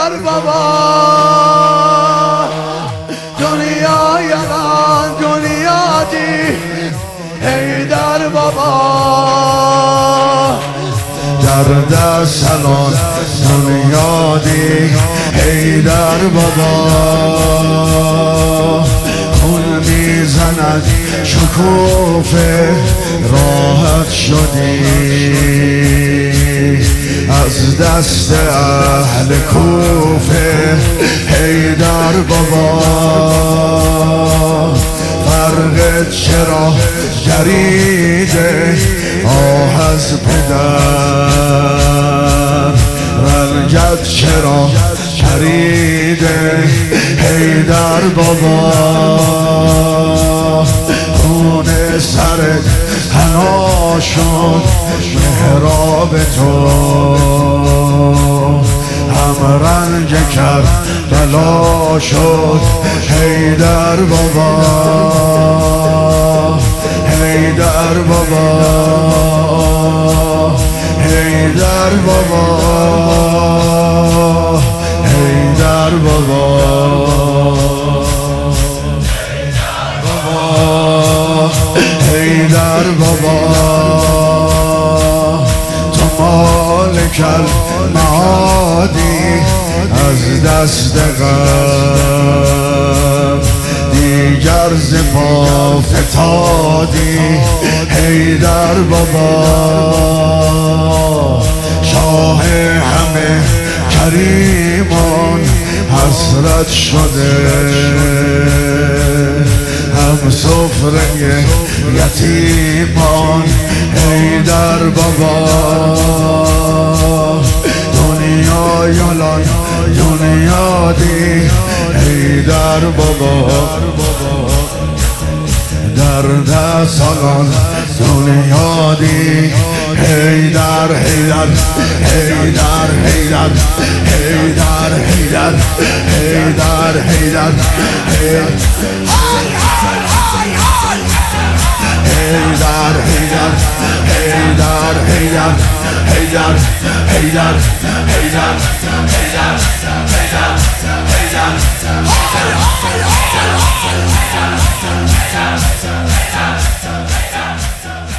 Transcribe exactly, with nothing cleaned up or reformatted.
حیدر بابا دنیا یلان دنیا دی حیدر بابا درد سلام دنیا دی حیدر بابا خون میزند شکوفه راحت شدی از دست اهل کوفه حیدر بابا فرقت چرا جریده آه از پدر رنجت چرا چریده حیدر بابا خون سرت حنا شد محراب تو هم رنج کرد بلا شد حیدر بابا حیدر بابا حیدر بابا حیدر بابا حیدر بابا تو مالک المعادی از دست غم دیگر ز پا فتادی حیدر بابا شاه همه کریمان حسرت شده هم سفره یتیمان حیدر بابا دنیا یلان دنیا دی حیدر بابا درد سالان دنیا دی حیدر حیدر حیدر حیدر حیدر حیدر حیدر حیدر حیدر حیدر حیدر حیدر حیدر حیدر حیدر حیدر حیدر